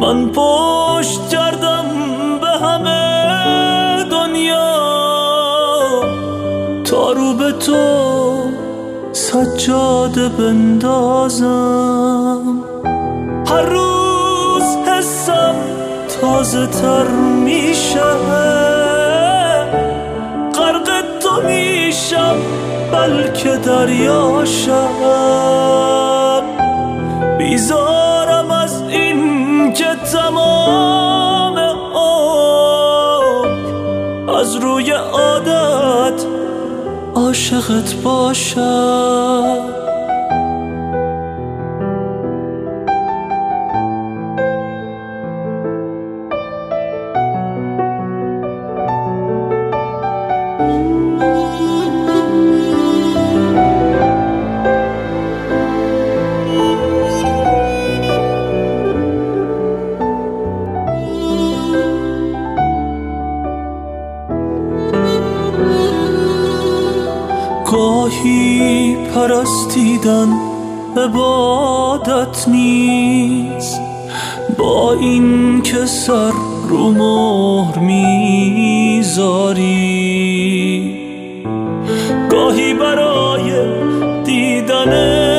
من پشت کردم به همه دنیا تا رو به تو سجاده بندازم. هر روز حسم تازه تر میشه، غرق تو میشم بلکه دریاشم. بیزارم از این که تمام عمر از روی عادت عاشقت باشم. گاهی پرستیدن عبادت نیست، با این که سر رو مهر میذاری. گاهی برای دیدن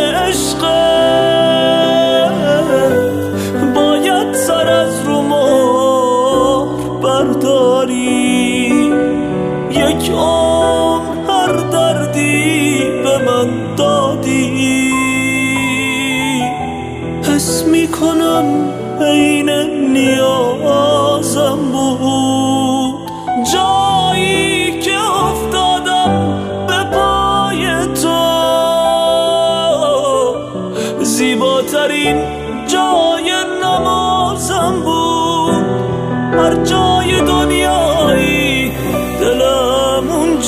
عشقت باید سر از رو مهر برداری. یک هر دردی به من دادی، حس میکنم عین نیازم بود. جایی که افتادم به پای تو زیباترین جای نمازم بود. هر جای دنیایی دلم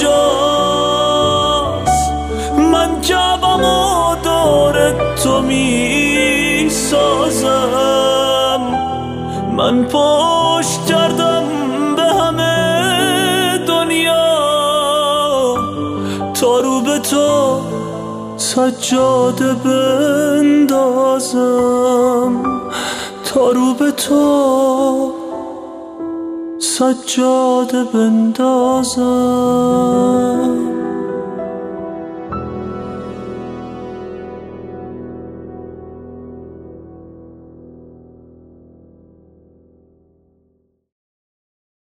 اونجاست، من کعبمو دور تو می سازم. من پشت کردم به همه دنیا تا رو به تو سجاده بندازم. تا رو به تو سجاده بندازم.